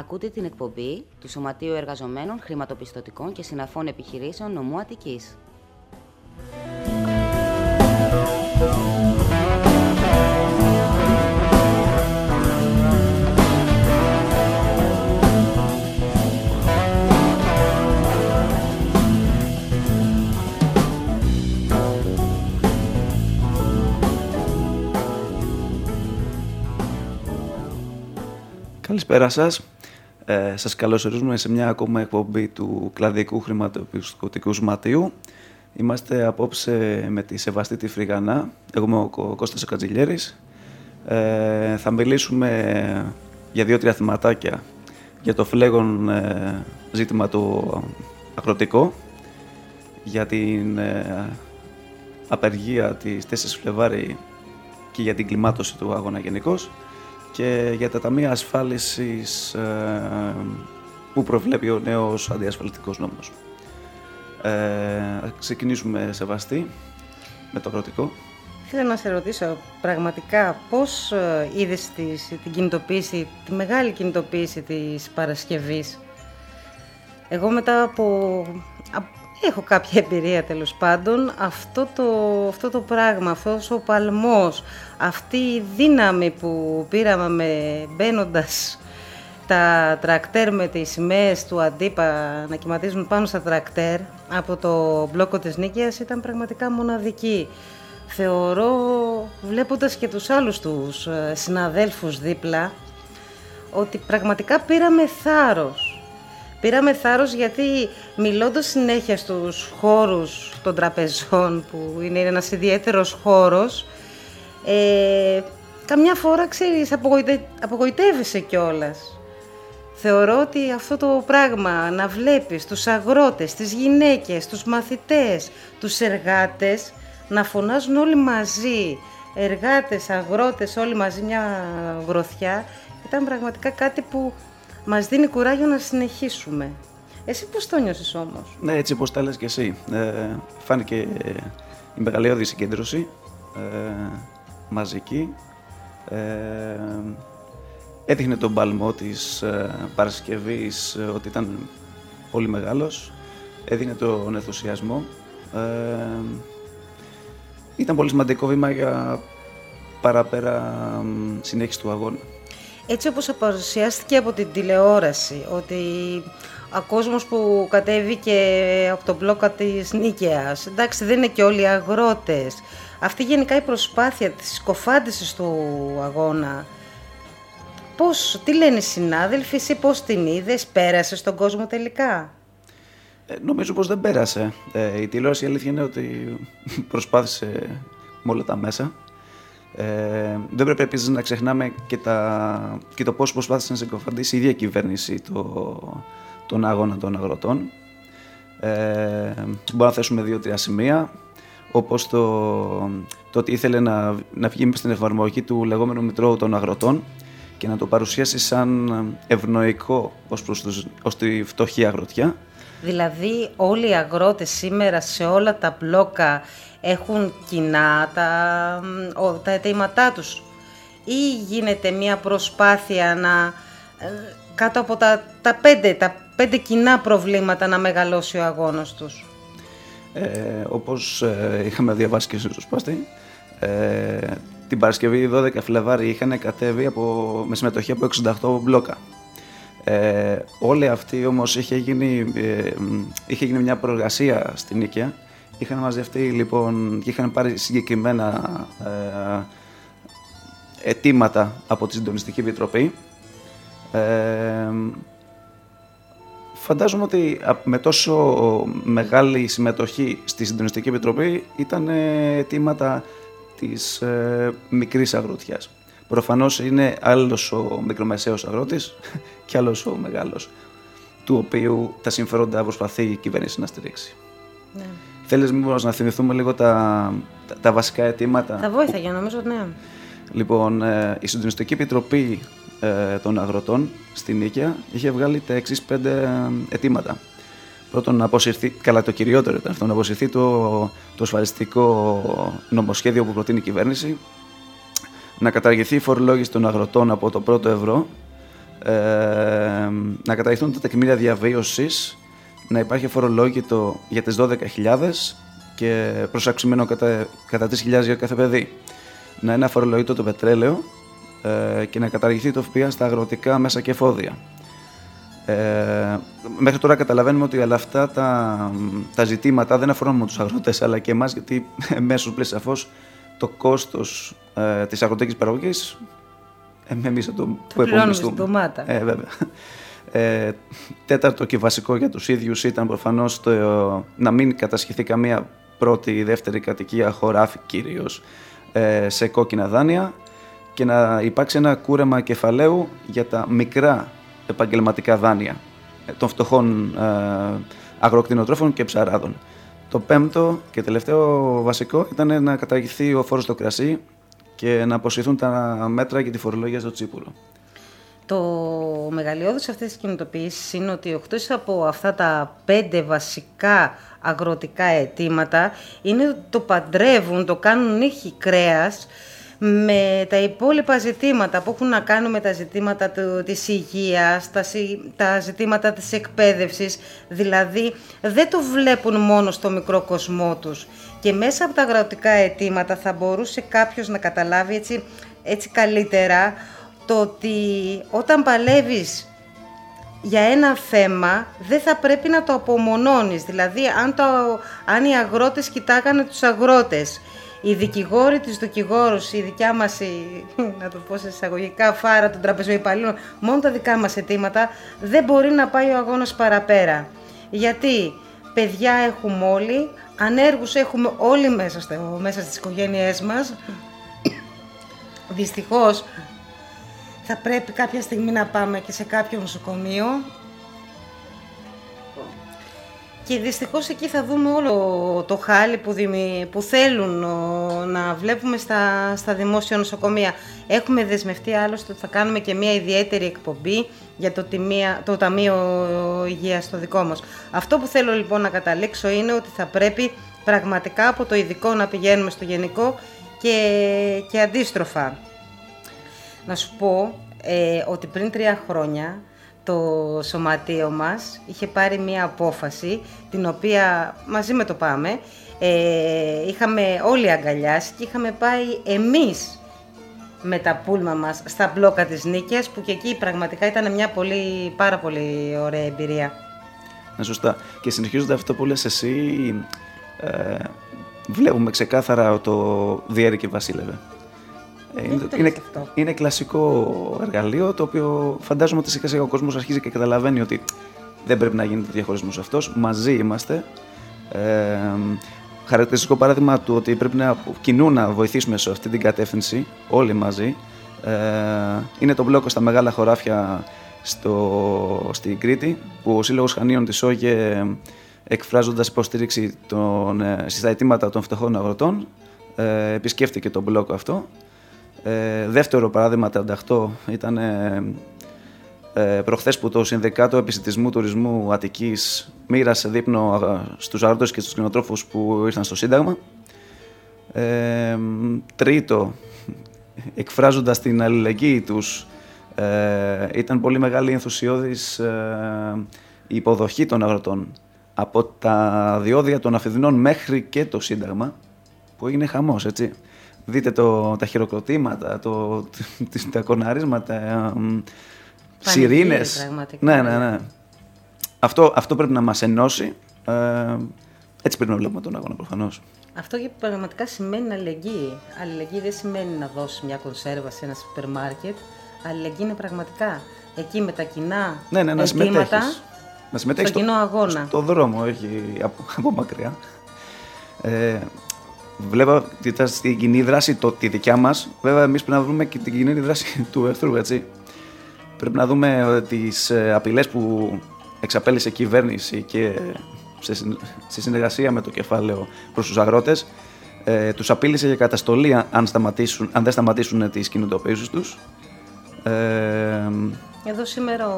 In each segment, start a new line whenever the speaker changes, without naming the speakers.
Ακούτε την εκπομπή του Σωματείου Εργαζομένων Χρηματοπιστωτικών και Συναφών Επιχειρήσεων Νομού Αττικής.
Καλησπέρα σας. Σας καλωσορίζουμε σε μια ακόμα εκπομπή του Κλαδικού Χρηματοπιστωτικού Σωματείου. Είμαστε απόψε με τη Σεβαστή τη Φρυγανά. Εγώ είμαι ο Κώστας Κατζηλιέρης. Θα μιλήσουμε για 2-3 θεματάκια για το φλέγον ζήτημα το αγροτικό, για την απεργία της 4 Φλεβάρη και για την κλιμάτωση του αγώνα γενικώς, και για τα ταμεία ασφάλισης που προβλέπει ο νέος αντιασφαλιστικός νόμος. Ξεκινήσουμε, Σεβαστή, με το αγροτικό.
Θέλω να σε ρωτήσω πραγματικά πώς είδες την κινητοποίηση, τη μεγάλη κινητοποίηση της Παρασκευής. Εγώ μετά έχω κάποια εμπειρία, τέλος πάντων, αυτό το πράγμα, αυτός ο παλμός, αυτή η δύναμη που πήραμε μπαίνοντας τα τρακτέρ με τις σημαίες του Αντίπα να κυματίζουν πάνω στα τρακτέρ από το μπλόκο της Νίκαιας ήταν πραγματικά μοναδική. Θεωρώ, βλέποντας και τους άλλους τους συναδέλφους δίπλα, ότι πραγματικά πήραμε θάρρος. Πήραμε θάρρος γιατί μιλώντας συνέχεια στους χώρους των τραπεζών, που είναι ένας ιδιαίτερος χώρος, καμιά φορά, ξέρεις, απογοητεύεσαι κιόλας. Θεωρώ ότι αυτό το πράγμα, να βλέπεις τους αγρότες, τις γυναίκες, τους μαθητές, τους εργάτες, να φωνάζουν όλοι μαζί, εργάτες, αγρότες, όλοι μαζί μια γροθιά, ήταν πραγματικά κάτι που μας δίνει κουράγιο να συνεχίσουμε. Εσύ πώς το νιώσεις όμως?
Ναι, έτσι όπως τα λες και εσύ. Φάνηκε η μεγαλειώδη συγκέντρωση, μαζική. Έδειχνε τον παλμό της Παρασκευής ότι ήταν πολύ μεγάλος. Έδειχνε τον ενθουσιασμό. Ήταν πολύ σημαντικό βήμα για παραπέρα συνέχιση του αγώνα.
Έτσι όπως παρουσιάστηκε από την τηλεόραση, ότι ο κόσμος που κατέβηκε από τον μπλόκα της Νίκαιας, εντάξει, δεν είναι και όλοι οι αγρότες. Αυτή γενικά η προσπάθεια της συκοφάντησης του αγώνα, τι λένε οι συνάδελφοι, εσύ πώς την είδες, πέρασε στον κόσμο τελικά?
Νομίζω πως δεν πέρασε. Η τηλεόραση, η αλήθεια είναι ότι προσπάθησε με όλα τα μέσα. Δεν πρέπει επίσης να ξεχνάμε και το πώς προσπάθησε να συκοφαντήσει η ίδια κυβέρνηση τον αγώνα των αγροτών. Μπορούμε να θέσουμε 2-3 σημεία, όπως το ότι ήθελε να βγει στην εφαρμογή του λεγόμενου Μητρώου των Αγροτών και να το παρουσιάσει σαν ευνοϊκό ως τη φτωχή αγροτιά.
Δηλαδή όλοι οι αγρότες σήμερα σε όλα τα μπλόκα έχουν κοινά τα αιτήματά τους, ή γίνεται μια προσπάθεια κάτω από τα πέντε κοινά προβλήματα να μεγαλώσει ο αγώνας τους?
Όπως είχαμε διαβάσει και στο Σπάστη, την Παρασκευή 12 Φλεβάρη είχαν κατέβει με συμμετοχή από 68 μπλόκα. Όλη αυτή όμως είχε γίνει μια προεργασία στην Νίκαια. Είχαν μαζευτεί λοιπόν και είχαν πάρει συγκεκριμένα αιτήματα από τη Συντονιστική Επιτροπή. Φαντάζομαι ότι με τόσο μεγάλη συμμετοχή στη Συντονιστική Επιτροπή ήταν αιτήματα της μικρής αγροτιάς. Προφανώς είναι άλλος ο μικρομεσαίος αγρότης και άλλος ο μεγάλος, του οποίου τα συμφέροντα προσπαθεί η κυβέρνηση να στηρίξει. Ναι. Θέλεις μήπως να θυμηθούμε λίγο τα βασικά αιτήματα?
Θα βοήθαγε, νομίζω, ναι.
Λοιπόν, η Συντονιστική Επιτροπή των Αγροτών στην Νίκαια είχε βγάλει τα εξής 5 αιτήματα. Πρώτον, να αποσυρθεί, καλά το κυριότερο ήταν αυτό, να αποσυρθεί το ασφαλιστικό νομοσχέδιο που προτείνει η κυβέρνηση, να καταργηθεί η φορολόγηση των αγροτών από το πρώτο ευρώ, να καταργηθούν τα τεκμήρια διαβίωσης, να υπάρχει φορολόγητο για τις 12.000 και προσαξιμένο κατά 3.000 για κάθε παιδί. Να είναι αφορολογητό το πετρέλαιο και να καταργηθεί το ΦΠΑ στα αγροτικά μέσα και εφόδια. Μέχρι τώρα καταλαβαίνουμε ότι όλα αυτά τα ζητήματα δεν αφορούν μόνο τους αγρότες αλλά και εμάς, γιατί μέσω πλέον σαφώς το κόστος της αγροτικής παραγωγής εμείς που επομιστούμε. Βέβαια. Τέταρτο και βασικό για τους ίδιους ήταν προφανώς να μην κατασχεθεί καμία πρώτη ή δεύτερη κατοικία, χωράφι κυρίως, σε κόκκινα δάνεια και να υπάρξει ένα κούρεμα κεφαλαίου για τα μικρά επαγγελματικά δάνεια των φτωχών αγροκτηνοτρόφων και ψαράδων. Το πέμπτο και τελευταίο βασικό ήταν να καταργηθεί ο φόρος στο κρασί και να αποσυρθούν τα μέτρα για τη φορολογία στο τσίπουρο.
Το μεγαλειώδης αυτής της κινητοποίησης είναι ότι εκτός από αυτά τα 5 βασικά αγροτικά αιτήματα είναι ότι το παντρεύουν, το κάνουν νύχη κρέας με τα υπόλοιπα ζητήματα που έχουν να κάνουν με τα ζητήματα της υγείας, τα ζητήματα της εκπαίδευσης, δηλαδή δεν το βλέπουν μόνο στο μικρό κοσμό τους. Και μέσα από τα αγροτικά αιτήματα θα μπορούσε κάποιος να καταλάβει έτσι καλύτερα το ότι όταν παλεύεις για ένα θέμα δεν θα πρέπει να το απομονώνεις. Δηλαδή αν οι αγρότες κοιτάγανε τους αγρότες, οι δικηγόροι της δικηγόρους, η δικιά μας, να το πω σε εισαγωγικά, φάρα των τραπεζοϊπαλλήλων, μόνο τα δικά μας αιτήματα, δεν μπορεί να πάει ο αγώνας παραπέρα. Γιατί παιδιά έχουμε όλοι, ανέργους έχουμε όλοι μέσα στις οικογένειές μας. Δυστυχώς θα πρέπει κάποια στιγμή να πάμε και σε κάποιο νοσοκομείο και δυστυχώς εκεί θα δούμε όλο το χάλι που θέλουν να βλέπουμε στα δημόσια νοσοκομεία. Έχουμε δεσμευτεί άλλωστε ότι θα κάνουμε και μια ιδιαίτερη εκπομπή για το Ταμείο Υγείας το δικό μας. Αυτό που θέλω λοιπόν να καταλήξω είναι ότι θα πρέπει πραγματικά από το ειδικό να πηγαίνουμε στο γενικό και αντίστροφα. Να σου πω ότι πριν 3 χρόνια το σωματείο μας είχε πάρει μία απόφαση, την οποία μαζί με το ΠΑΜΕ είχαμε όλοι αγκαλιάσει και είχαμε πάει εμείς με τα πούλμα μας στα μπλόκα της Νίκαιας, που και εκεί πραγματικά ήταν μια πάρα πολύ ωραία εμπειρία.
Ναι, σωστά. Και συνεχίζοντα αυτό που λες εσύ, βλέπουμε ξεκάθαρα το διέρη και βασίλευε. Είναι κλασικό εργαλείο, το οποίο φαντάζομαι ότι σιγά σιγά ο κόσμος αρχίζει και καταλαβαίνει ότι δεν πρέπει να γίνεται διαχωρισμός αυτός. Μαζί είμαστε. Χαρακτηριστικό παράδειγμα του ότι πρέπει να κοινού να βοηθήσουμε σε αυτή την κατεύθυνση, όλοι μαζί, είναι το μπλόκο στα μεγάλα χωράφια στην Κρήτη, που ο Σύλλογος Χανίων της ΟΓΕ, εκφράζοντας υποστήριξη στα αιτήματα των φτωχών αγροτών, επισκέφτηκε τον μπλόκο αυτό. Δεύτερο παράδειγμα, 38, ήταν προχθές που το Συνδικάτο Επισιτισμού Τουρισμού Αττικής μοίρασε δείπνο στους αγρότες και στους κτηνοτρόφους που ήρθαν στο Σύνταγμα. Τρίτο, εκφράζοντας την αλληλεγγύη τους, ήταν πολύ μεγάλη ενθουσιώδης η υποδοχή των αγροτών από τα διόδια των Αφιδινών μέχρι και το Σύνταγμα, που έγινε χαμός, έτσι. Δείτε τα χειροκροτήματα, τα κορναρίσματα, σιρήνες. Ναι. Αυτό πρέπει να μας ενώσει. Έτσι πρέπει να βλέπουμε τον αγώνα, προφανώς.
Αυτό και πραγματικά σημαίνει αλληλεγγύη. Αλληλεγγύη δεν σημαίνει να δώσεις μια κονσέρβα σε ένα σούπερ μάρκετ. Αλληλεγγύη είναι πραγματικά εκεί με τα κοινά αιτήματα,
να συμμετέχεις
στο κοινό αγώνα.
Στο δρόμο, όχι από μακριά. Βλέπω ότι στην κοινή δράση τη δικιά μας, βέβαια εμείς πρέπει να βρούμε και την κοινή δράση του εχθρού, έτσι. Πρέπει να δούμε τις απειλές που εξαπέλυσε η κυβέρνηση και σε συνεργασία με το κεφάλαιο προς τους αγρότες, τους απείλησε για καταστολή αν δεν σταματήσουν τις κινητοποιήσεις τους.
Εδώ σήμερα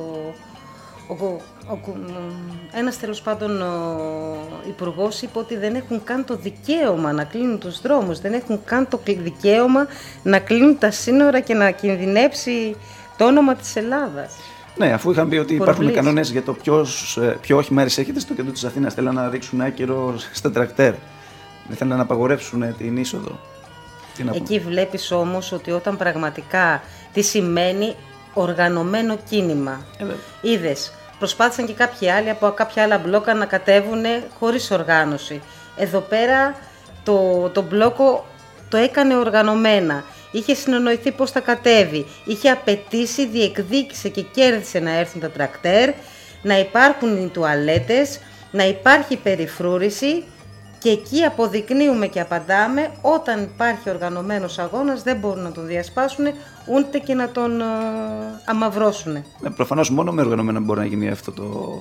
ένας τέλος πάντων υπουργός είπε ότι δεν έχουν καν το δικαίωμα να κλείνουν τους δρόμους, δεν έχουν καν το δικαίωμα να κλείνουν τα σύνορα και να κινδυνεύσει Το όνομα της Ελλάδας.
Ναι, αφού είχαν πει ότι υπάρχουν κανόνες για το ποιο όχημα εισέρχεται στο κέντρο της Αθήνας. Θέλαν να ρίξουν άκυρο στα τρακτέρ. Δεν θέλαν να απαγορεύσουν την είσοδο.
Εκεί βλέπεις όμως ότι όταν πραγματικά τι σημαίνει οργανωμένο κίνημα. Είδες, προσπάθησαν και κάποιοι άλλοι από κάποια άλλα μπλόκα να κατέβουν χωρίς οργάνωση. Εδώ πέρα το μπλόκο το έκανε οργανωμένα. Είχε συνεννοηθεί πώς θα κατέβει. Είχε απαιτήσει, διεκδίκησε και κέρδισε να έρθουν τα τρακτέρ, να υπάρχουν οι τουαλέτες, να υπάρχει περιφρούρηση. Και εκεί αποδεικνύουμε και απαντάμε, όταν υπάρχει οργανωμένος αγώνας δεν μπορούν να τον διασπάσουν ούτε και να τον αμαυρώσουν.
Προφανώς μόνο με οργανωμένο μπορεί να γίνει αυτό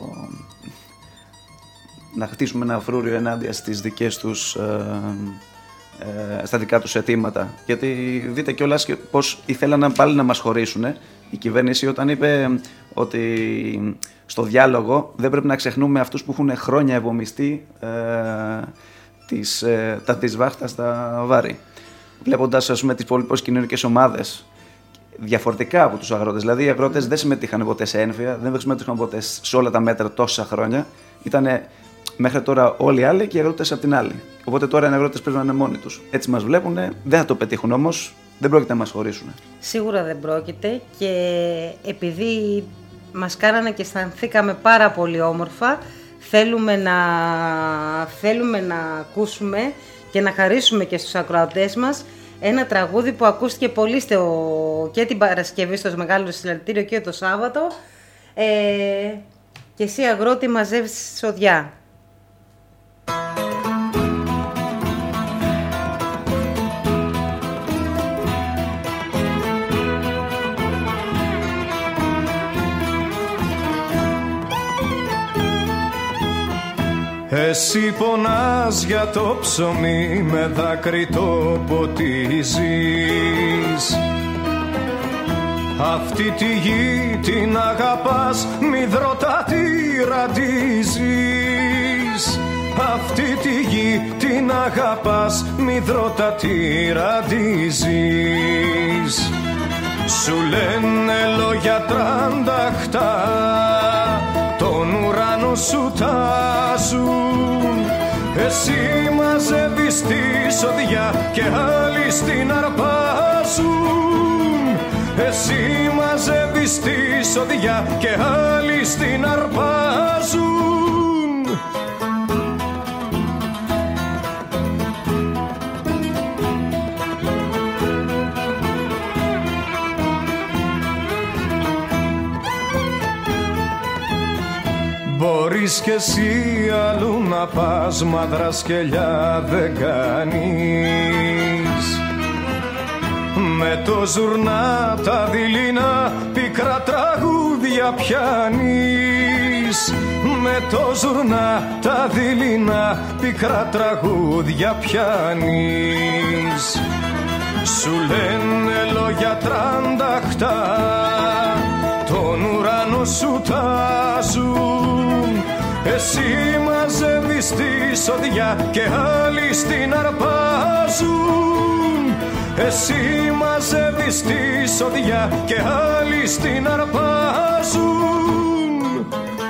να χτίσουμε ένα φρούριο ενάντια στις δικές τους, στα δικά τους αιτήματα. Γιατί δείτε κιόλας πώς ήθελαν πάλι να μας χωρίσουν η κυβέρνηση όταν είπε ότι στο διάλογο δεν πρέπει να ξεχνούμε αυτούς που έχουν χρόνια ευομιστεί της βάχτας στα βάρη. Βλέποντας, ας πούμε, τις υπόλοιπες κοινωνικές ομάδες διαφορετικά από τους αγρότες. Δηλαδή οι αγρότες δεν συμμετείχαν ποτέ σε ένφια, δεν συμμετείχαν ποτέ σε όλα τα μέτρα τόσα χρόνια. Ήταν μέχρι τώρα όλοι οι άλλοι και οι αγρότες απ' την άλλη. Οπότε τώρα οι αγρότες πρέπει να είναι μόνοι τους. Έτσι μας βλέπουν, δεν θα το πετύχουν όμως, δεν πρόκειται να μας χωρίσουν.
Σίγουρα δεν πρόκειται, και επειδή μας κάνανε και αισθανθήκαμε πάρα πολύ όμορφα, θέλουμε να ακούσουμε και να χαρίσουμε και στους ακροατές μας ένα τραγούδι που ακούστηκε πολύ και την Παρασκευή στο Μεγάλο Συλλαλητήριο και το Σάββατο, και εσύ αγρότη μαζεύεις σοδιά.
Εσύ πονάς για το ψωμί, με δάκρυ το ποτίζεις. Αυτή τη γη την αγαπάς, μυδρότα τη ραντίζεις. Αυτή τη γη την αγαπάς, μυδρότα τη ραντίζεις. Σου λένε λόγια τρανταχτά, τον ουρανό σου τάζουν. Εσύ μαζεύεις τη σοδιά και άλλοι στην αρπάζουν. Εσύ μαζεύεις τη σοδιά και άλλοι στην αρπάζουν. Μπορείς κι εσύ αλλού να πας, μα δρασκελιά δεν κάνεις. Με το ζουρνά τα δειλινά πικρά τραγούδια πιάνεις. Με το ζουρνά τα δειλινά πικρά τραγούδια πιάνεις. Σου λένε λόγια τρανταχτά, τον ουρανό σου τάζουν. Εσύ μαζεύεις τη σοδιά και άλλοι στην αρπάζουν. Εσύ μαζεύεις τη σοδιά και άλλοι στην αρπάζουν.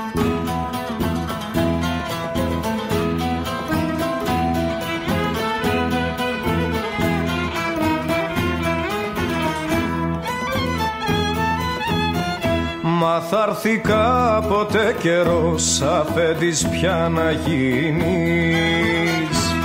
Μα θα έρθει κάποτε καιρός, αφέντης πια να γίνεις.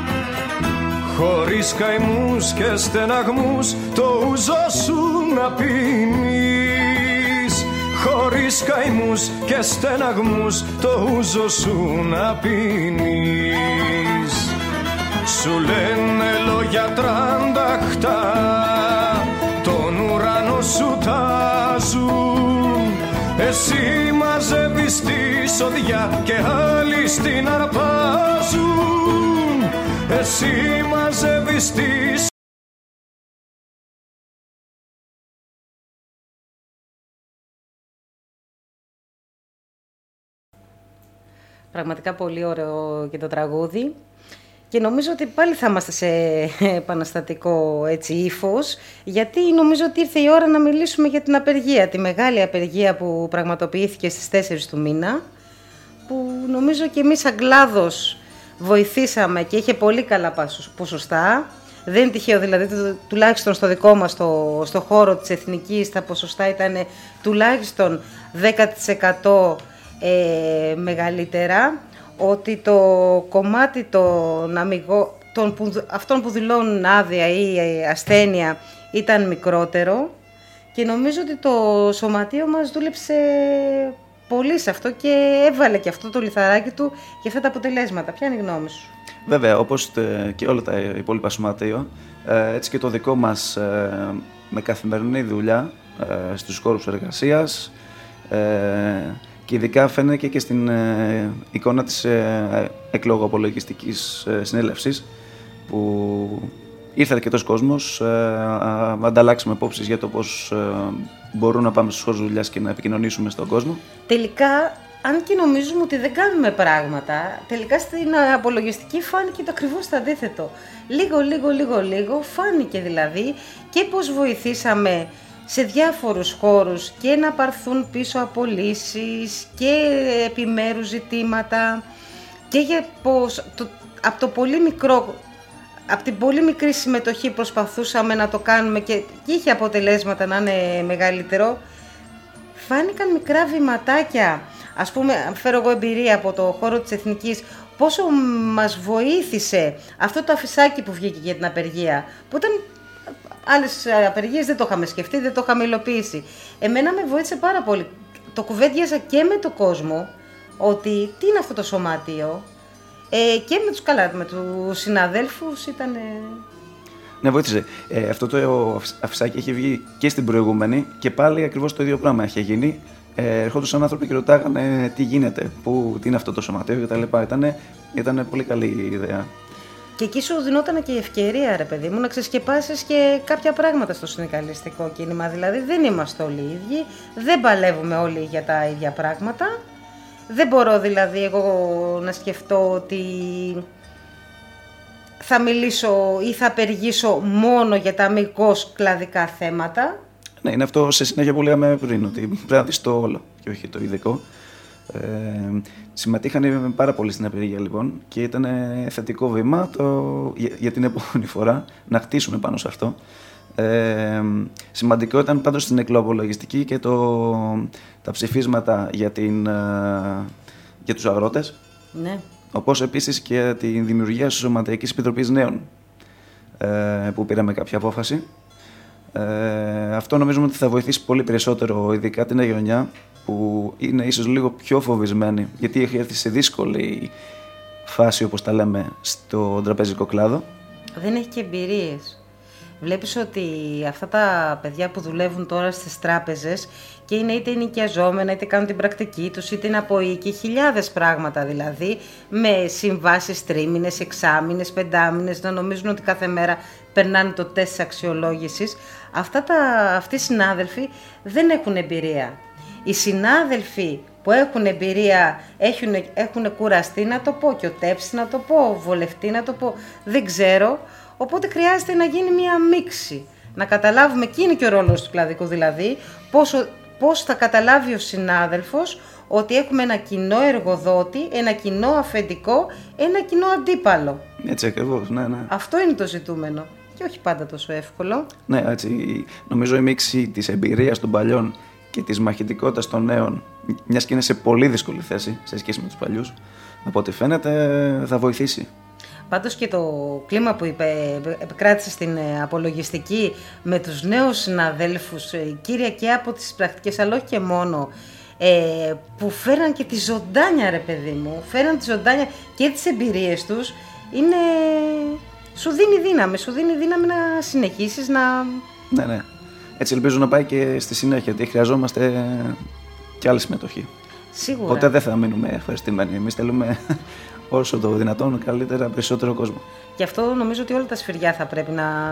Χωρίς καημούς και στεναγμούς το ούζο σου να πίνεις. Χωρίς καημούς και στεναγμούς το ούζο σου να πίνεις. Σου λένε λόγια τρανταχτά, τον ουρανό σου τάζουν. Εσύ μαζεύεις τη σοδιά και άλλοι στην αρπάζουν. Εσύ μαζεύεις τη
Πραγματικά πολύ ωραίο και το τραγούδι. Και νομίζω ότι πάλι θα είμαστε σε επαναστατικό ύφος, γιατί νομίζω ότι ήρθε η ώρα να μιλήσουμε για την απεργία, τη μεγάλη απεργία που πραγματοποιήθηκε στις 4 του μήνα, που νομίζω και εμείς σαν κλάδος βοηθήσαμε και είχε πολύ καλά ποσοστά. Δεν είναι τυχαίο, δηλαδή, τουλάχιστον στο δικό μας στο χώρο της Εθνικής τα ποσοστά ήταν τουλάχιστον 10% μεγαλύτερα, ότι το κομμάτι αυτών που δηλώνουν άδεια ή ασθένεια ήταν μικρότερο, και νομίζω ότι το σωματείο μας δούλεψε πολύ σε αυτό και έβαλε και αυτό το λιθαράκι του για αυτά τα αποτελέσματα. Ποια είναι η γνώμη σου?
Βέβαια, όπως και όλα τα υπόλοιπα σωματείο, έτσι και το δικό μας με καθημερινή δουλειά στους χώρους εργασίας, και ειδικά φαίνεται και στην εικόνα της εκλογοαπολογιστικής συνέλευσης, που ήρθε αρκετός κόσμος, ανταλλάξαμε απόψεις για το πώς μπορούμε να πάμε στους χώρους δουλειάς και να επικοινωνήσουμε στον κόσμο.
Τελικά, αν και νομίζουμε ότι δεν κάνουμε πράγματα, τελικά στην απολογιστική φάνηκε το ακριβώς το αντίθετο. Λίγο φάνηκε δηλαδή και πώς βοηθήσαμε σε διάφορους χώρους και να πάρθουν πίσω απολύσεις και επιμέρους ζητήματα, και για πώς από την πολύ μικρή συμμετοχή προσπαθούσαμε να το κάνουμε και είχε αποτελέσματα να είναι μεγαλύτερο. Φάνηκαν μικρά βηματάκια. Ας πούμε, φέρω εγώ εμπειρία από το χώρο της Εθνικής, πόσο μας βοήθησε αυτό το αφισάκι που βγήκε για την απεργία, που ήταν άλλες απεργίες δεν το είχαμε σκεφτεί, δεν το είχαμε υλοποιήσει. Εμένα με βοήθησε πάρα πολύ. Το κουβέντιαζα και με τον κόσμο, ότι τι είναι αυτό το σωμάτιο, και με τους συναδέλφους ήταν...
Ναι, βοήθησε. Αυτό το αφισάκι έχει βγει και στην προηγούμενη και πάλι ακριβώς το ίδιο πράγμα είχε γίνει. Ερχόντουσαν άνθρωποι και ρωτάγανε τι γίνεται, τι είναι αυτό το σωματείο κτλ. Ήταν πολύ καλή ιδέα.
Και εκεί σου δινόταν και η ευκαιρία, ρε παιδί μου, να ξεσκεπάσεις και κάποια πράγματα στο συνδικαλιστικό κίνημα. Δηλαδή δεν είμαστε όλοι οι ίδιοι, δεν παλεύουμε όλοι για τα ίδια πράγματα. Δεν μπορώ δηλαδή εγώ να σκεφτώ ότι θα μιλήσω ή θα απεργήσω μόνο για τα αμυγός κλαδικά θέματα.
Ναι, είναι αυτό σε συνέχεια που λέγαμε πριν, ότι πρέπει να δεις το όλο και όχι το ειδικό. Συμμετείχαν πάρα πολύ στην απεργία λοιπόν και ήταν θετικό βήμα για την επόμενη φορά να χτίσουμε πάνω σε αυτό. Σημαντικό ήταν πάντως στην εκλογολογιστική και τα ψηφίσματα για τους αγρότες.
Ναι.
Όπως επίσης και τη δημιουργία της Σωματειακής Επιτροπής Νέων, που πήραμε κάποια απόφαση. Αυτό νομίζουμε ότι θα βοηθήσει πολύ περισσότερο, ειδικά την νέα γενιά, που είναι ίσως λίγο πιο φοβισμένη, γιατί έχει έρθει σε δύσκολη φάση, όπως τα λέμε, στο τραπεζικό κλάδο.
Δεν έχει και εμπειρίες. Βλέπεις ότι αυτά τα παιδιά που δουλεύουν τώρα στις τράπεζες και είναι είτε ενοικιαζόμενα, είτε κάνουν την πρακτική τους, είτε είναι από οίκη, χιλιάδες πράγματα δηλαδή, με συμβάσεις τρίμηνες, εξάμηνες, πεντάμηνες, να νομίζουν ότι κάθε μέρα περνάνε το τεστ της αξιολόγησης. Αυτοί οι συνάδελφοι δεν έχουν εμπειρία. Οι συνάδελφοι που έχουν εμπειρία έχουν κουραστεί, να το πω, και οτέψει να το πω, βολευτεί να το πω, δεν ξέρω. Οπότε χρειάζεται να γίνει μία μίξη. Να καταλάβουμε, και είναι και ο ρόλος του κλαδικού δηλαδή, πώς θα καταλάβει ο συνάδελφος ότι έχουμε ένα κοινό εργοδότη, ένα κοινό αφεντικό, ένα κοινό αντίπαλο.
Έτσι ακριβώς, ναι.
Αυτό είναι το ζητούμενο και όχι πάντα τόσο εύκολο.
Ναι, έτσι, νομίζω η μίξη της εμπειρίας των παλιών και της μαχητικότητας των νέων, μιας και είναι σε πολύ δύσκολη θέση σε σχέση με τους παλιούς, από ό,τι φαίνεται θα βοηθήσει.
Πάντως και το κλίμα που επικράτησε στην απολογιστική με τους νέους συναδέλφους, κύρια και από τις πρακτικές, αλλά όχι και μόνο, που φέραν και τη ζωντάνια, ρε παιδί μου, φέραν τη ζωντάνια και τις εμπειρίες τους, σου δίνει δύναμη να συνεχίσεις να...
Ναι. Έτσι ελπίζω να πάει και στη συνέχεια, γιατί χρειαζόμαστε και άλλη συμμετοχή.
Σίγουρα.
Ποτέ δεν θα μείνουμε ευχαριστημένοι. Εμείς θέλουμε όσο το δυνατόν καλύτερα, περισσότερο κόσμο.
Γι' αυτό νομίζω ότι όλα τα σφυριά θα πρέπει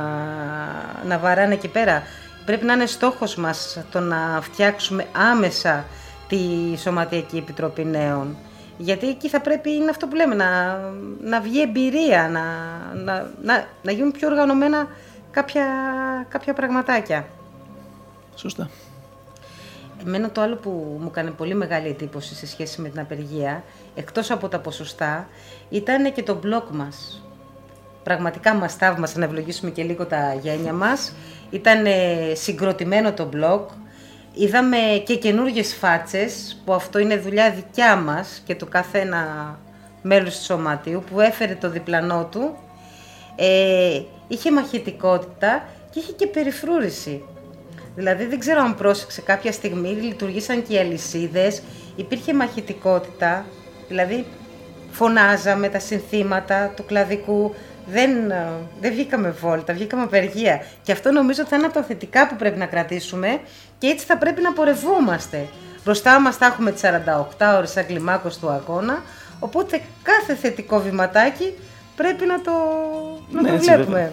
να βαράνε εκεί πέρα. Πρέπει να είναι στόχος μας το να φτιάξουμε άμεσα τη Σωματειακή Επιτροπή Νέων. Γιατί εκεί θα πρέπει, είναι αυτό που λέμε, να βγει εμπειρία, να γίνουν πιο οργανωμένα κάποια πραγματάκια.
Σωστά.
Εμένα το άλλο που μου έκανε πολύ μεγάλη εντύπωση σε σχέση με την απεργία, εκτός από τα ποσοστά, ήταν και το blog μας. Πραγματικά μας θαύμασε, να ευλογήσουμε και λίγο τα γένια μας. Ήταν συγκροτημένο το blog. Είδαμε και καινούργιες φάτσες, που αυτό είναι δουλειά δικιά μας και του καθένα μέλους του σωματείου, που έφερε το διπλανό του. Είχε μαχητικότητα και είχε και περιφρούρηση. Δηλαδή δεν ξέρω αν πρόσεξε, κάποια στιγμή λειτουργήσαν και οι αλυσίδες, υπήρχε μαχητικότητα, δηλαδή φωνάζαμε τα συνθήματα του κλαδικού, δεν βγήκαμε βόλτα, βγήκαμε απεργία. Και αυτό νομίζω ότι θα είναι από τα θετικά που πρέπει να κρατήσουμε και έτσι θα πρέπει να πορευόμαστε. Μπροστά μας θα έχουμε τις 48 ώρες σαν κλιμάκος του αγώνα, οπότε κάθε θετικό βηματάκι πρέπει να το βλέπουμε.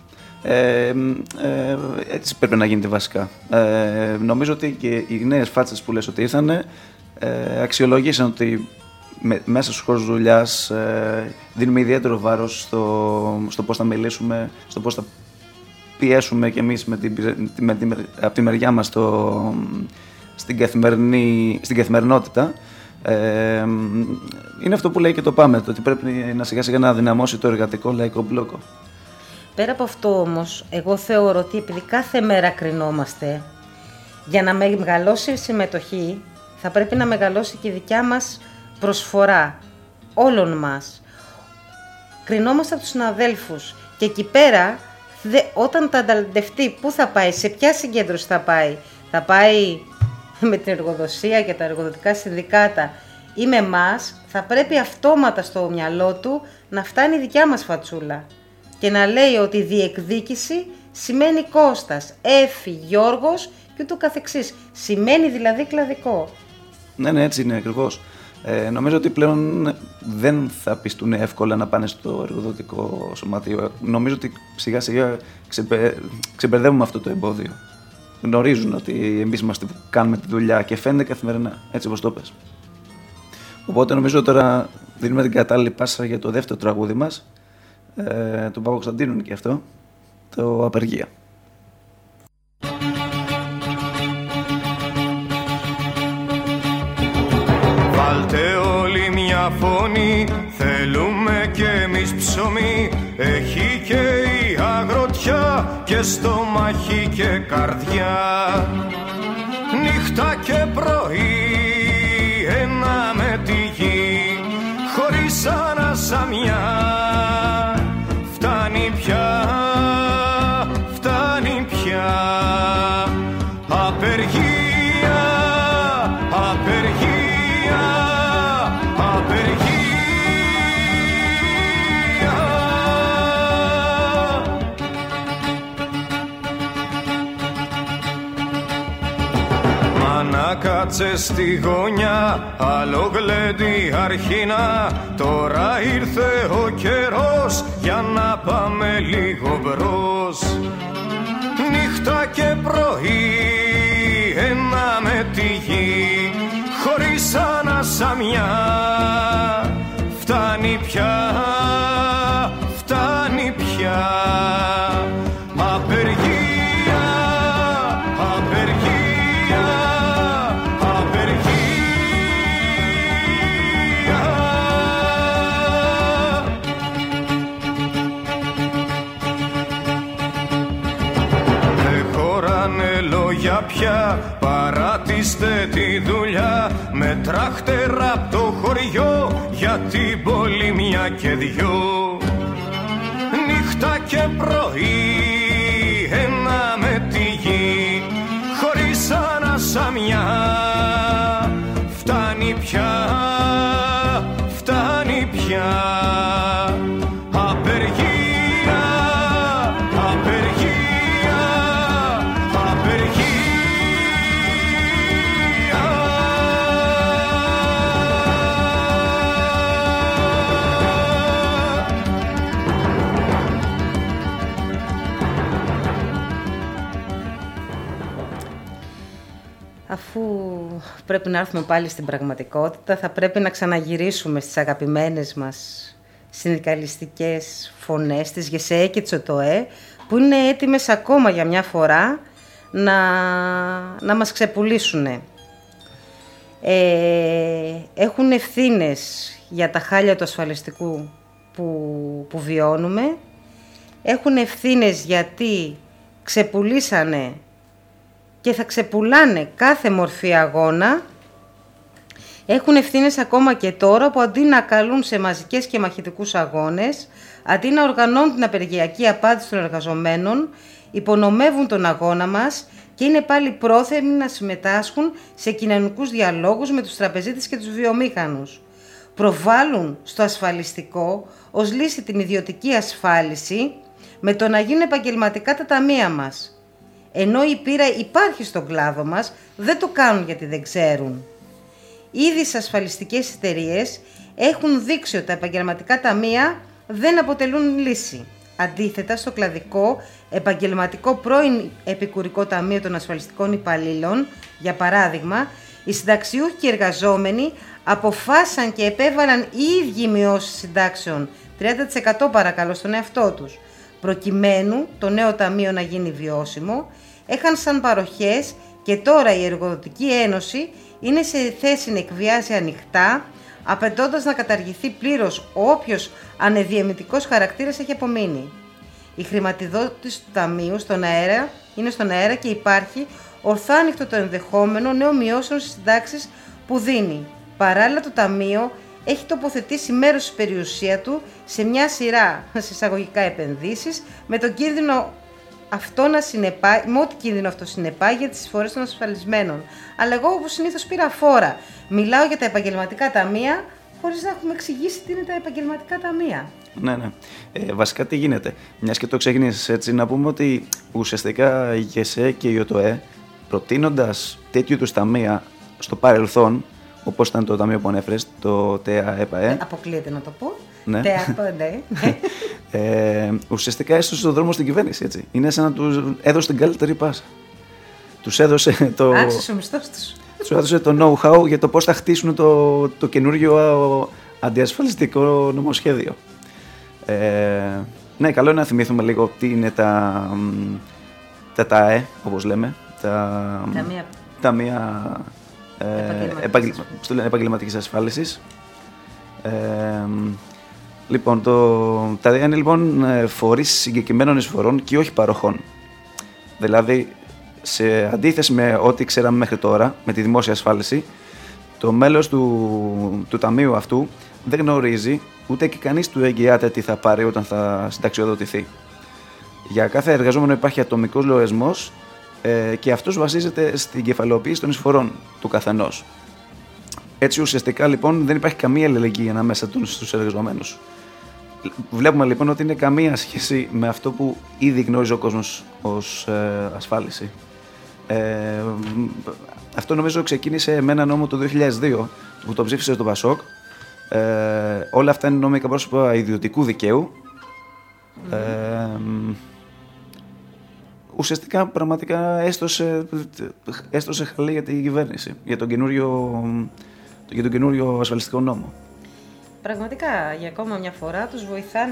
Έτσι πρέπει να γίνεται βασικά. Νομίζω ότι και οι νέες φάτσες που λες ότι ήρθανε αξιολογήσαν ότι μέσα στους χώρους δουλειάς δίνουμε ιδιαίτερο βάρος στο πώς θα μιλήσουμε, στο πώς θα πιέσουμε κι εμείς από τη μεριά μας στην καθημερινότητα. Είναι αυτό που λέει και το ΠΑΜΕ, ότι πρέπει να σιγά σιγά να δυναμώσει το εργατικό λαϊκό μπλόκο.
Πέρα από αυτό όμως, εγώ θεωρώ ότι επειδή κάθε μέρα κρινόμαστε, για να μεγαλώσει η συμμετοχή, θα πρέπει να μεγαλώσει και η δικιά μας προσφορά, όλων μας. Κρινόμαστε από τους συναδέλφους και εκεί πέρα, όταν τα ανταλαντευτεί, πού θα πάει, σε ποια συγκέντρωση θα πάει με την εργοδοσία και τα εργοδοτικά συνδικάτα ή με εμάς, θα πρέπει αυτόματα στο μυαλό του να φτάνει η δικιά μας φατσούλα και να λέει ότι διεκδίκηση σημαίνει Κώστας, Έφη, Γιώργος και ούτω καθεξής. Σημαίνει δηλαδή κλαδικό.
Ναι, έτσι είναι ακριβώς. Νομίζω ότι πλέον δεν θα πιστούν εύκολα να πάνε στο εργοδοτικό σωματείο. Νομίζω ότι σιγά σιγά ξεμπερδεύουμε αυτό το εμπόδιο. Γνωρίζουν ότι εμείς είμαστε που κάνουμε τη δουλειά και φαίνεται καθημερινά, έτσι όπως το πες. Οπότε νομίζω τώρα δίνουμε την κατάλληλη πάσα για το δεύτερο τραγούδι μας, του Παπακοσταντίνου είναι και αυτό, το Απεργία.
Βάλτε όλοι μια φωνή, θέλουμε κι εμείς ψωμί. Έχει και η αγροτιά και στομάχι και καρδιά. Νύχτα και πρωί ένα με τη γη, χωρίς ανασαμιά. Φτάνει πια, φτάνει πια. Απεργία, απεργία, απεργία. Μάνα κάτσε στη γωνιά, άλλο γλέντι αρχίνα. Τώρα ήρθε ο καιρός για να πάμε λίγο μπρος. Νύχτα και πρωί ένα με τη γη, χωρίς ανασαμιά. Φτάνει πια, φτάνει πια. Απεργία, απεργία, απεργία. Δεν χωράνε λόγια πια, παράτηστε τη δουλειά. Με τράχτερα απ' το χωριό, για την πόλη μια και δυο. Νύχτα και πρωί ένα με τη γη, χωρίς ανασαμιά. Φτάνει πια, φτάνει πια. Απεργία, απεργία, απεργία.
Αφού πρέπει να έρθουμε πάλι στην πραγματικότητα, θα πρέπει να ξαναγυρίσουμε στις αγαπημένες μας συνδικαλιστικές φωνές, της ΓΕΣΕΕ και της ΟΤΟΕ, που είναι έτοιμες ακόμα για μια φορά να μας ξεπουλήσουν. Έχουν ευθύνες για τα χάλια του ασφαλιστικού που βιώνουμε. Έχουν ευθύνες γιατί ξεπουλήσανε και θα ξεπουλάνε κάθε μορφή αγώνα. Έχουν ευθύνες ακόμα και τώρα που αντί να καλούν σε μαζικές και μαχητικούς αγώνες, αντί να οργανώνουν την απεργιακή απάντηση των εργαζομένων, υπονομεύουν τον αγώνα μας και είναι πάλι πρόθυμοι να συμμετάσχουν σε κοινωνικούς διαλόγους με τους τραπεζίτες και τους βιομήχανους. Προβάλλουν στο ασφαλιστικό ως λύση την ιδιωτική ασφάλιση με το να γίνουν επαγγελματικά τα ταμεία μας. Ενώ η πείρα υπάρχει στον κλάδο μας, δεν το κάνουν γιατί δεν ξέρουν. Ήδη στις ασφαλιστικές εταιρείες έχουν δείξει ότι τα επαγγελματικά ταμεία δεν αποτελούν λύση. Αντίθετα, στο κλαδικό, επαγγελματικό πρώην επικουρικό ταμείο των ασφαλιστικών υπαλλήλων, για παράδειγμα, οι συνταξιούχοι και οι εργαζόμενοι αποφάσισαν και επέβαλαν οι ίδιοι μειώσεις συντάξεων, 30% παρακαλώ, στον εαυτό τους. Προκειμένου το νέο ταμείο να γίνει βιώσιμο, έχαν σαν παροχές και τώρα η Εργοδοτική Ένωση είναι σε θέση να εκβιάζει ανοιχτά, απαιτώντας να καταργηθεί πλήρως όποιος ανεδιαιμητικός χαρακτήρας έχει απομείνει. Η χρηματοδότηση του ταμείου είναι στον αέρα και υπάρχει ορθάνυχτο το ενδεχόμενο νέων μειώσεων στις συντάξεις που δίνει. Παράλληλα, το ταμείο έχει τοποθετήσει μέρος της περιουσία του σε μια σειρά εισαγωγικά επενδύσεις με τον κίνδυνο αυτό με ό,τι κίνδυνο αυτό συνεπάγει για τις εισφορές των ασφαλισμένων. Αλλά εγώ, όπως συνήθως, πήρα φόρα. Μιλάω για τα επαγγελματικά ταμεία χωρίς να έχουμε εξηγήσει τι είναι τα επαγγελματικά ταμεία.
Ναι. Βασικά τι γίνεται. Μιας και το ξεκίνησες έτσι, να πούμε ότι ουσιαστικά η ΓΕΣΕ και η ΟΤΟΕ, προτείνοντας τέτοιου είδους ταμεία στο παρελθόν, όπως ήταν το ταμείο που ανέφερες, το ΤΕΑ-ΕΠΑΕ.
Αποκλείεται να το πω.
Ναι.
ΤΕΑ-ΕΠΑΕ, ναι.
Ουσιαστικά έστωσε τον δρόμο στην κυβέρνηση, έτσι. Είναι σαν να τους έδωσε την καλύτερη πάσα. Τους έδωσε το...
Άξισε ο μισθός τους.
Τους έδωσε το know-how για το πώς θα χτίσουν το καινούργιο αντιασφαλιστικό νομοσχέδιο. Ναι, καλό είναι να θυμηθούμε λίγο τι είναι τα ΤΑΕ, όπως λέμε. Ταμεία επαγγελματικής ασφάλισης. Λοιπόν, τα ΤΑΕ είναι λοιπόν φορείς συγκεκριμένων εισφορών και όχι παροχών. Δηλαδή, σε αντίθεση με ό,τι ξέραμε μέχρι τώρα, με τη δημόσια ασφάλιση, το μέλος του ταμείου αυτού δεν γνωρίζει, ούτε και κανείς του εγγυάται τι θα πάρει όταν θα συνταξιοδοτηθεί. Για κάθε εργαζόμενο υπάρχει ατομικός λογαριασμός και αυτός βασίζεται στην κεφαλαιοποίηση των εισφορών του καθενός. Έτσι, ουσιαστικά λοιπόν δεν υπάρχει καμία αλληλεγγύη ανάμεσα στους εργαζομένους. Βλέπουμε λοιπόν ότι είναι καμία σχέση με αυτό που ήδη γνώριζε ο κόσμος ως ασφάλιση. Αυτό νομίζω ξεκίνησε με ένα νόμο το 2002 που το ψήφισε το Πασόκ. Όλα αυτά είναι νόμικα πρόσωπα ιδιωτικού δικαίου. Ουσιαστικά πραγματικά έστωσε χαλή για την κυβέρνηση, για τον καινούριο ασφαλιστικό νόμο.
Πραγματικά, για ακόμα μια φορά τους βοηθάνε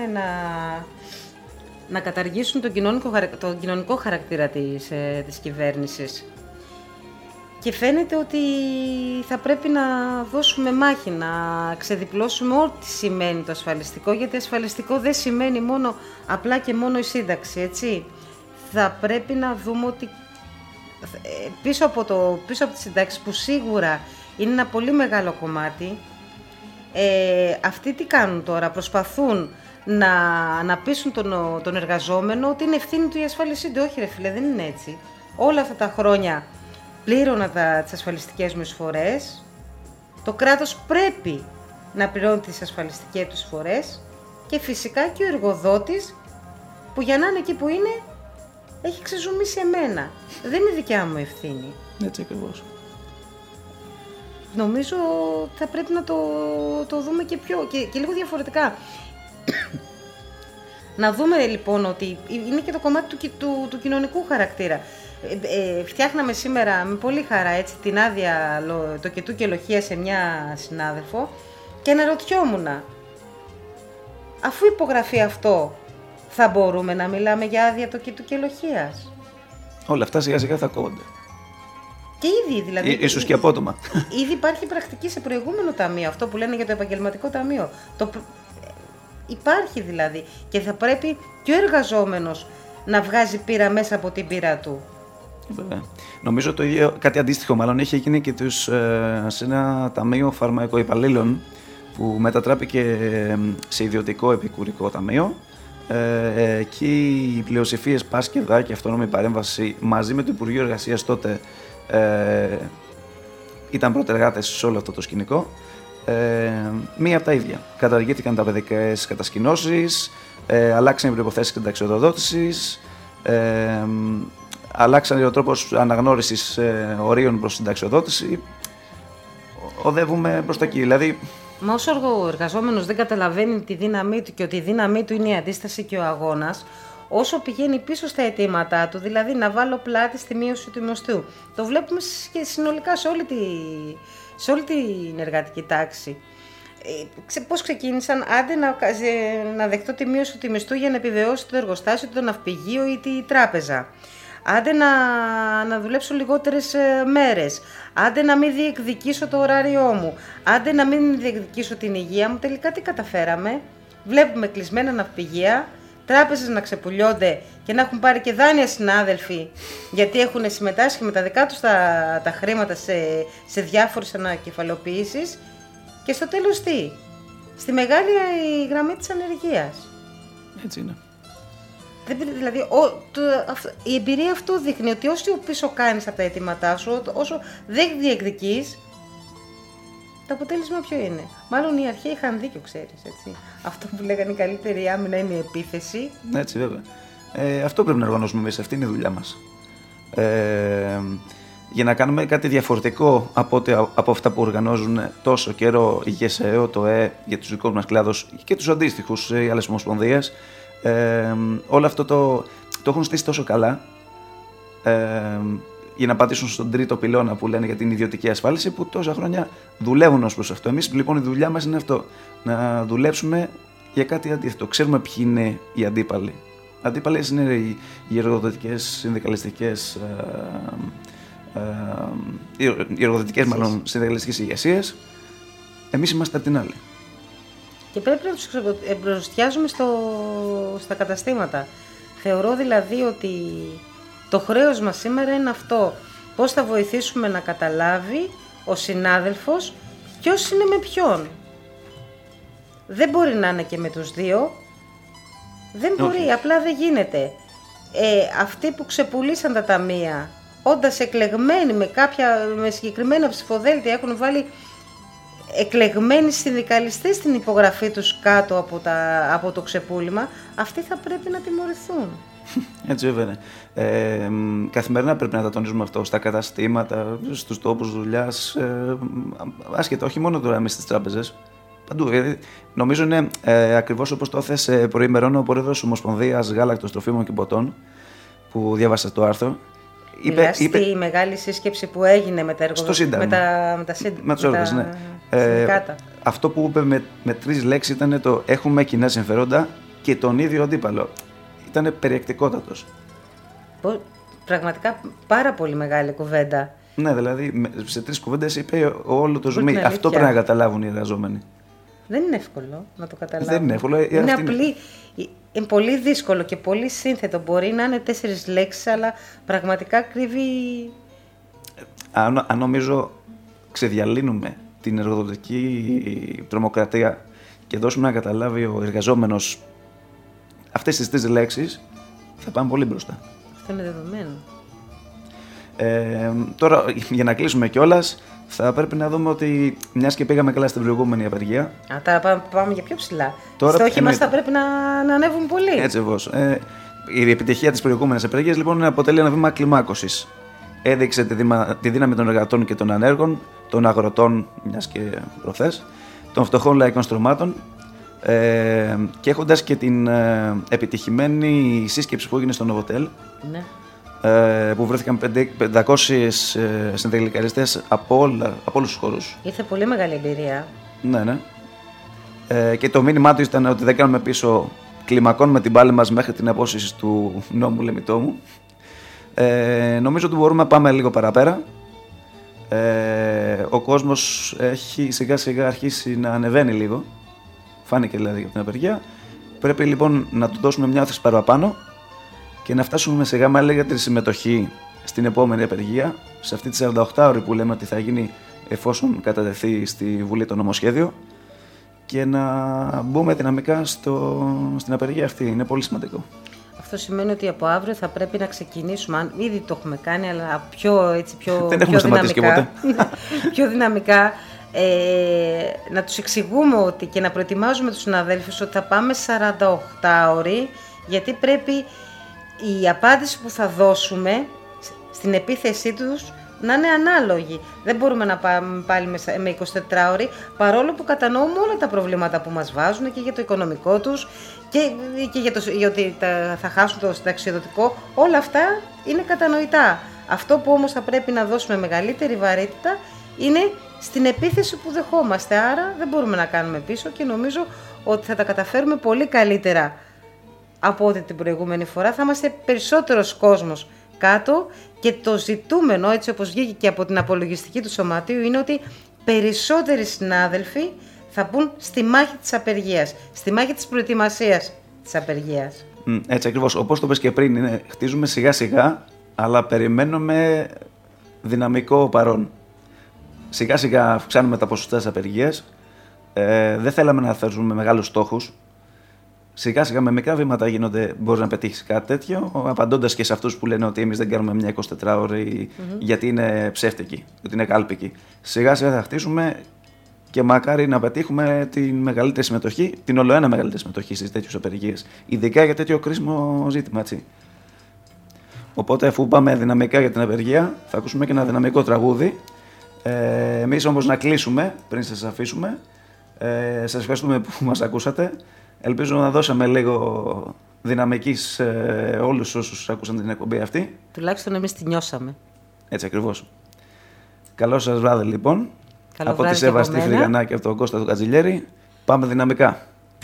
να καταργήσουν τον κοινωνικό χαρακτήρα της κυβέρνησης. Και φαίνεται ότι θα πρέπει να δώσουμε μάχη, να ξεδιπλώσουμε ό,τι σημαίνει το ασφαλιστικό, γιατί ασφαλιστικό δεν σημαίνει απλά και μόνο η σύνταξη, έτσι. Θα πρέπει να δούμε ότι πίσω από τη σύνταξη, που σίγουρα είναι ένα πολύ μεγάλο κομμάτι, αυτοί τι κάνουν τώρα, προσπαθούν να πείσουν τον εργαζόμενο ότι είναι ευθύνη του η ασφάλισή του. Όχι ρε φίλε, δεν είναι έτσι. Όλα αυτά τα χρόνια πλήρωνα τις ασφαλιστικές μου εισφορές, το κράτος πρέπει να πληρώνει τις ασφαλιστικές του εισφορές και φυσικά και ο εργοδότης που για να είναι εκεί που είναι έχει ξεζουμίσει εμένα. Δεν είναι δικιά μου ευθύνη.
Έτσι ακριβώς.
Νομίζω θα πρέπει να το δούμε και λίγο διαφορετικά. Να δούμε λοιπόν ότι είναι και το κομμάτι του κοινωνικού χαρακτήρα. Φτιάχναμε σήμερα με πολύ χαρά έτσι, την άδεια τοκετού και λοχεία σε μια συνάδελφο και αναρωτιόμουν, αφού υπογραφεί αυτό, θα μπορούμε να μιλάμε για άδεια τοκετού και λοχείας?
Όλα αυτά σιγά σιγά θα κόβονται.
Και ήδη δηλαδή.
Ίσως και απότομα.
Ήδη υπάρχει πρακτική σε προηγούμενο ταμείο, αυτό που λένε για το επαγγελματικό ταμείο. Υπάρχει δηλαδή και θα πρέπει και ο εργαζόμενος να βγάζει πείρα μέσα από την πείρα του.
Βέβαια. Νομίζω το ίδιο, κάτι αντίστοιχο μάλλον έχει γίνει και σε ένα ταμείο φαρμακοϊπαλλήλων που μετατράπηκε σε ιδιωτικό επικουρικό ταμείο. Εκεί οι πλειοψηφίες Πάσκευδα και αυτόνομη παρέμβαση μαζί με το Υπουργείο Εργασίας τότε ήταν πρωτεργάτες σε όλο αυτό το σκηνικό. Μία από τα ίδια. Καταργήθηκαν τα παιδικές κατασκηνώσεις, αλλάξαν οι προϋποθέσεις συνταξιοδότησης, αλλάξαν ο τρόπος αναγνώρισης ορίων προς συνταξιοδότηση. Οδεύουμε προς τα εκεί. Δηλαδή,
μα όσο ο εργαζόμενος δεν καταλαβαίνει τη δύναμή του και ότι η δύναμή του είναι η αντίσταση και ο αγώνας, όσο πηγαίνει πίσω στα αιτήματά του, δηλαδή να βάλω πλάτη στη μείωση του μισθού. Το βλέπουμε και συνολικά σε όλη την εργατική τάξη. Πώς ξεκίνησαν, άντε να δεχτώ τη μείωση του μισθού για να επιβεβαιώσω το εργοστάσιο, το ναυπηγείο ή τη τράπεζα. Άντε να δουλέψω λιγότερες μέρες. Άντε να μην διεκδικήσω το ωράριό μου. Άντε να μην διεκδικήσω την υγεία μου. Τελικά τι καταφέραμε? Βλέπουμε κλεισμένα ναυπηγεία, τράπεζες να ξεπουλιώνται και να έχουν πάρει και δάνεια συνάδελφοι, γιατί έχουν συμμετάσχει με τα δικά τους τα χρήματα σε διάφορες ανακεφαλοποιήσεις. Και στο τέλος τι? Στη μεγάλη γραμμή της ανεργίας.
Έτσι είναι.
Δηλαδή, η εμπειρία αυτό δείχνει ότι όσο πίσω κάνεις από τα αιτήματά σου, όσο δεν διεκδικείς, το αποτέλεσμα ποιο είναι? Μάλλον οι αρχαίοι είχαν δίκιο, ξέρεις, έτσι. Αυτό που λέγανε η καλύτερη άμυνα είναι η επίθεση.
Έτσι, βέβαια. Αυτό πρέπει να οργανώσουμε εμείς, αυτή είναι η δουλειά μας. Για να κάνουμε κάτι διαφορετικό από αυτά που οργανώζουν τόσο καιρό η ΓΕΣΕΟ, το για τους δικούς μας κλάδους και τους αντίστοιχους, οι άλλες ομοσπονδίες. Όλο αυτό το έχουν στήσει τόσο καλά για να πατήσουν στον τρίτο πυλώνα που λένε για την ιδιωτική ασφάλιση, που τόσα χρόνια δουλεύουν ως προς αυτό. Εμείς λοιπόν η δουλειά μας είναι αυτό, να δουλέψουμε για κάτι αντίθετο. Ξέρουμε ποιοι είναι οι αντίπαλοι. Αντίπαλες είναι οι εργοδοτικές, συνδικαλιστικές, οι εργοδοτικές μάλλον συνδικαλιστικές ηγεσίες. Εμείς είμαστε απ' την άλλη.
Και πρέπει να τους εμπροστιάζουμε στα καταστήματα. Θεωρώ δηλαδή ότι το χρέος μας σήμερα είναι αυτό. Πώς θα βοηθήσουμε να καταλάβει ο συνάδελφος ποιος είναι με ποιον. Δεν μπορεί να είναι και με τους δύο. Δεν μπορεί, απλά δεν γίνεται. Αυτοί που ξεπουλήσαν τα ταμεία, όντας εκλεγμένοι με συγκεκριμένα ψηφοδέλτια, έχουν βάλει εκλεγμένοι συνδικαλιστές στην υπογραφή τους κάτω από το ξεπούλημα, αυτοί θα πρέπει να τιμωρηθούν.
Έτσι βέβαια. Καθημερινά πρέπει να τα τονίζουμε αυτό στα καταστήματα, στους τόπους δουλειάς, άσχετα, όχι μόνο τώρα εμείς στις τράπεζες, παντού. Νομίζω είναι ακριβώς όπως το έθεσε προημερών ο πρόεδρος Ομοσπονδίας Γάλακτος, Τροφίμων και Ποτών, που διάβασα το άρθρο.
Είπε στη μεγάλη σύσκεψη που έγινε με τα συνδικάτα.
Αυτό που είπε με τρεις λέξεις ήταν το «έχουμε κοινά συμφέροντα και τον ίδιο αντίπαλο». Ήταν περιεκτικότατος.
Πραγματικά πάρα πολύ μεγάλη κουβέντα.
Ναι, δηλαδή σε τρεις κουβέντες είπε όλο το ζουμί. Αυτό πρέπει να καταλάβουν οι εργαζόμενοι.
Δεν είναι εύκολο να το καταλάβουν.
Δεν είναι εύκολο.
Είναι πολύ δύσκολο και πολύ σύνθετο. Μπορεί να είναι 4 λέξεις, αλλά πραγματικά κρύβει...
Αν νομίζω ξεδιαλύνουμε την εργοδοτική τρομοκρατία και δώσουμε να καταλάβει ο εργαζόμενος αυτές τις 3 λέξεις, θα πάμε πολύ μπροστά.
Αυτό είναι δεδομένο.
Τώρα, για να κλείσουμε κιόλας, θα πρέπει να δούμε ότι μιας και πήγαμε καλά στην προηγούμενη απεργία.
Πάμε για πιο ψηλά. Οι στόχοι μας θα πρέπει να ανέβουν πολύ.
Έτσι βεβαίως. Η επιτυχία της προηγούμενης απεργίας λοιπόν αποτελεί ένα βήμα κλιμάκωσης. Έδειξε τη δύναμη των εργατών και των ανέργων, των αγροτών, μιας και προχθές, των φτωχών λαϊκών στρωμάτων, Και έχοντας και την επιτυχημένη σύσκεψη που έγινε στο Novotel,
Ναι.
Που βρέθηκαν 500 συντελικαριστές από όλους τους χώρους.
Ήρθε πολύ μεγάλη εμπειρία.
Ναι, ναι. Και το μήνυμά του ήταν ότι δεν κάνουμε πίσω, κλιμακώνουμε την πάλη μας μέχρι την απόσυση του νόμου Λεμιτόμου. Νομίζω ότι μπορούμε να πάμε λίγο παραπέρα. Ο κόσμος έχει σιγά σιγά αρχίσει να ανεβαίνει λίγο. Φάνηκε δηλαδή από την απεργία. Πρέπει λοιπόν να του δώσουμε μια όθηση παραπάνω και να φτάσουμε σε γάμα μεγαλύτερη συμμετοχή στην επόμενη απεργία, σε αυτή τη 48ωρη που λέμε ότι θα γίνει εφόσον κατατεθεί στη Βουλή το νομοσχέδιο, και να μπούμε δυναμικά στην απεργία αυτή. Είναι πολύ σημαντικό.
Αυτό σημαίνει ότι από αύριο θα πρέπει να ξεκινήσουμε, αν ήδη το έχουμε κάνει, αλλά πιο
δεν έχουμε σταματήσει και ποτέ.
Πιο δυναμικά, να τους εξηγούμε ότι και να προετοιμάζουμε τους συναδέλφους ότι θα πάμε 48 ώρες, γιατί πρέπει η απάντηση που θα δώσουμε στην επίθεσή τους να είναι ανάλογη. Δεν μπορούμε να πάμε πάλι με 24 ώρες, παρόλο που κατανοούμε όλα τα προβλήματα που μας βάζουν και για το οικονομικό τους και για ότι θα χάσουν το συνταξιοδοτικό. Όλα αυτά είναι κατανοητά. Αυτό που όμως θα πρέπει να δώσουμε μεγαλύτερη βαρύτητα είναι στην επίθεση που δεχόμαστε. Άρα δεν μπορούμε να κάνουμε πίσω και νομίζω ότι θα τα καταφέρουμε πολύ καλύτερα από ό,τι την προηγούμενη φορά. Θα είμαστε περισσότερος κόσμος κάτω και το ζητούμενο, έτσι όπως βγήκε και από την απολογιστική του σωματείου, είναι ότι περισσότεροι συνάδελφοι θα μπουν στη μάχη της απεργίας, στη μάχη της προετοιμασίας της απεργίας.
Έτσι ακριβώς. Όπως το πες και πριν, χτίζουμε σιγά σιγά, αλλά περιμένουμε δυναμικό παρόν. Σιγά σιγά αυξάνουμε τα ποσοστά της απεργίας. Δεν θέλαμε να θέσουμε μεγάλους στόχους. Σιγά σιγά με μικρά βήματα μπορεί να πετύχει κάτι τέτοιο, απαντώντας και σε αυτούς που λένε ότι εμείς δεν κάνουμε μια 24ωρη γιατί είναι ψεύτικοι, ότι είναι κάλπικοι. Σιγά σιγά θα χτίσουμε και μακάρι να πετύχουμε την μεγαλύτερη συμμετοχή, την ολοένα μεγαλύτερη συμμετοχή στις τέτοιες απεργίες. Ειδικά για τέτοιο κρίσιμο ζήτημα, έτσι. Οπότε, αφού πάμε δυναμικά για την απεργία, θα ακούσουμε και ένα δυναμικό τραγούδι. Εμείς όμως να κλείσουμε πριν σας αφήσουμε. Σας ευχαριστούμε που μας ακούσατε. Ελπίζω να δώσαμε λίγο δυναμική σε όλους όσους άκουσαν την εκπομπή αυτή.
Τουλάχιστον εμείς τη νιώσαμε.
Έτσι ακριβώς. Καλό σας βράδυ λοιπόν.
Καλό
από
βράδυ
τη Σέβα στη Φρυγανά και από τον Κώστα του Κατζηλιέρη. Πάμε δυναμικά.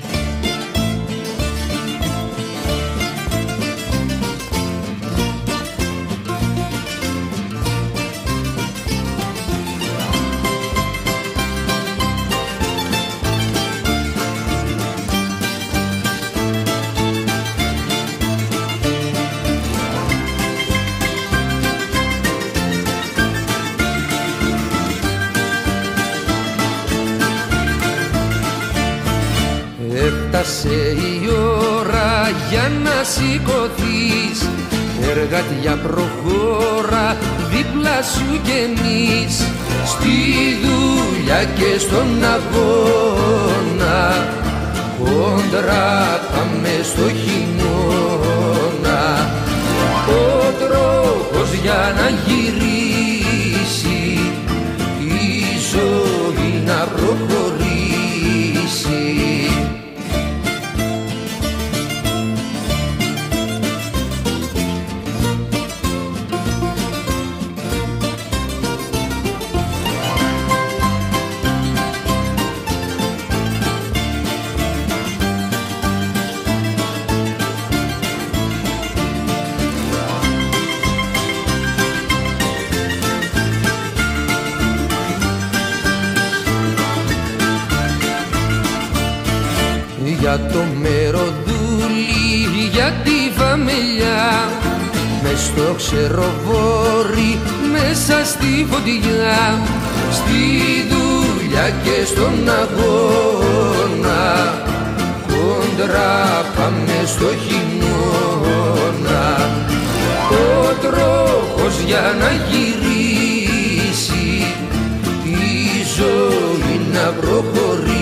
Έφτασε η ώρα για να σηκωθείς, εργάτια προχώρα δίπλα σου κι εμείς, στη δουλειά και στον αγώνα, κόντρα πάμε στο χειμώνα. Ο τρόπος για να γυρίσει η ζωή να προχωρήσει. Για το μεροδούλι, για τη φαμελιά, μες στο ξεροβόρι, μέσα στη φωτιά, στη δουλειά και στον αγώνα, κόντρα πάμε στο χειμώνα. Ο τρόπος για να γυρίσει η ζωή να προχωρήσει.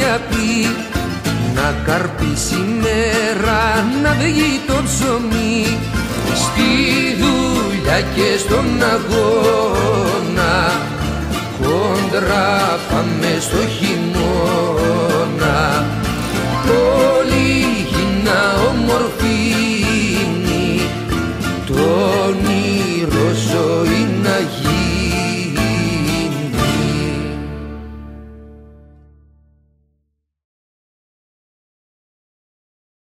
λόγια πει, να καρπίσει νερά, να βγει το ψωμί. Στη δουλειά και στον αγώνα, κόντρα πάμε στο χειμώνα.